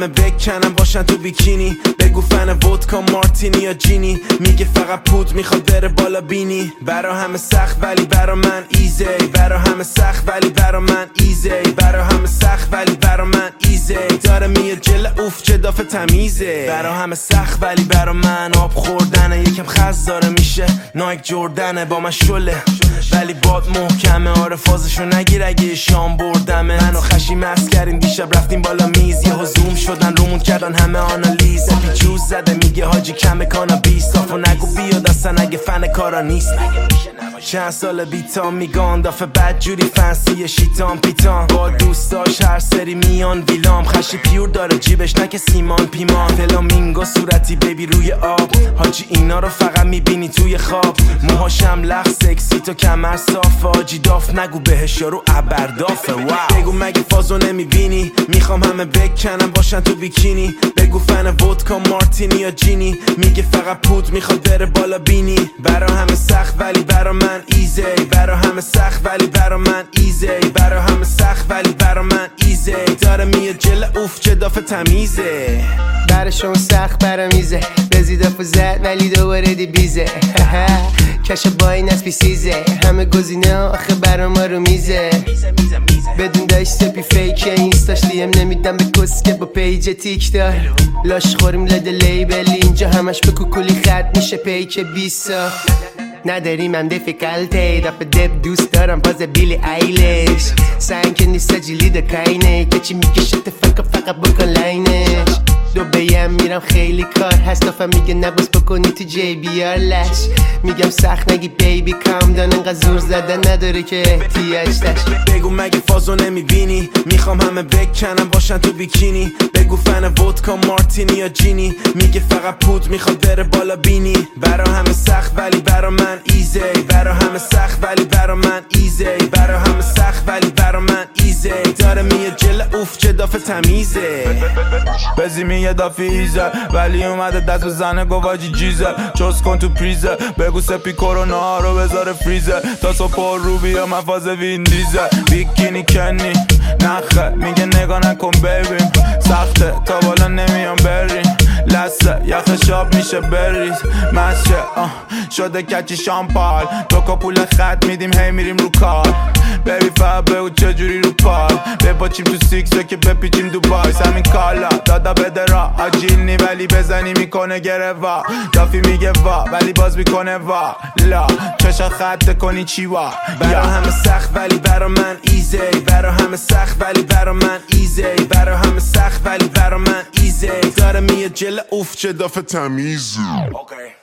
همه بکنم باشن تو بیکینی. بگو فن ودکا مارتینی یا جینی. میگه فقط پود میخواد بره بالا بینی. برا همه سخت ولی برا من ایزی. برا همه سخت ولی برا من ایزی. برا همه سخت ولی برا من ایزی. داره میاد جل اوف چه دافه تمیزه. برا همه سخت ولی برا من آب خوردنه. یکم خز داره میشه نایک جردنه. با من شله ولی باد محکمه. آره فازشو نگیر اگه شام بردمه. منو خشی مست کردیم دیشب رفتیم بالا میز. یه زوم شدن رومون کردن همه آنالیز. پیچوز زده میگه حاجی کم کانابیس. صافو نگو بیاد اصلا اگه فن کارا نیست. چند سال بیتام میگان دافه بد جوری فنسی شیطان پیتان. با دوستاش هر سری میان ویلام. خشی پیور داره جیبش نکه سیمان پیمان. فلامینگو صورتی بیبی روی آب. حاجی اینا رو فقط میبینی توی خواب. موهاشم لخ سکسی تو کمر صافه. حاجی داف نگو بهش یارو ابردافه. بگو مگه فازو نمیبینی. میخوام همه بکنم باشن تو بیکینی. بگو فن ودکا مارتینی یا جینی. میگه فقط پود میخواد بره بالا بینی. برا همه سخت ولی برا من ایزی. برا همه سخت ولی برا من ایزی. برا همه سخت ولی برا من ایزی. داره میاد جل اوف چه دافه تمیزه. براشون سخت برا میزه. رزیدافو زد ولی دوباره دی بیزه. کش با این از پیسیزه. همه گزینه آخه برا ما رو میزه. بدون داشت سپی فیکه. اینستاش دیم نمیدم به کسکه با پیج تیک دار. لاش خوریم لده لیبل. اینجا همش به کوکولی خط میشه پیک 20. نداریم هم دیفیکالتی. دافه دب دوست دارم باز بیلی ایلش. سنگ که نیست جیلی دکاینه. که چی میکشه فقط بکن لاینش. دو بیم میرم خیلی کار هست. دافه میگه نباز بکنی تو جی بی آر لش. میگم سخت نگی بیبی کام دان. انقدر زور زدن نداره که احتیاج داشت. بگو مگه فازو نمیبینی. میخوام همه بکنم باشن تو بیکینی. بگو فن ودکا مارتینی یا جینی. میگه فقط پود میخواد بره بالا بینی. برا همه سخت ولی برا من ایزی. برا همه سخت ولی برا من ایزی. برا همه سخت ولی برا من ایزی. داره میاد جل اوف چه دافه تمیزه. بزی یه دافی ایزه ولی اومده دست بزنه گواجی جیزه. چوز کن تو پریزه. بگو سپی کرونا رو بذاره فریزه. تا صبح رو بیا مفاز وین دیزه. بیکینی کنی نخه میگه نگاه نکن ببین. سخته تا بالا نمیام بریم. لسه یخ شاب میشه بریز. مشه شده کچی شامپال. تو که پول خط میدیم هی میریم رو کار. بیبی فا بگو چجوری رو پار. بپاچیم تو سیکسه که بپیچیم دوبای. همین کالا دادا بده را آجیل نی ولی بزنی میکنه گره وا. دافی میگه وا ولی باز میکنه وا لا. چشا خط کنی چی وا. برا همه سخت ولی برا من ایزی. برا همه سخت ولی برا من ایزی. برا همه سخت ولی برا من ایزی. داره میاد جل اوف چه دافه تمیزه.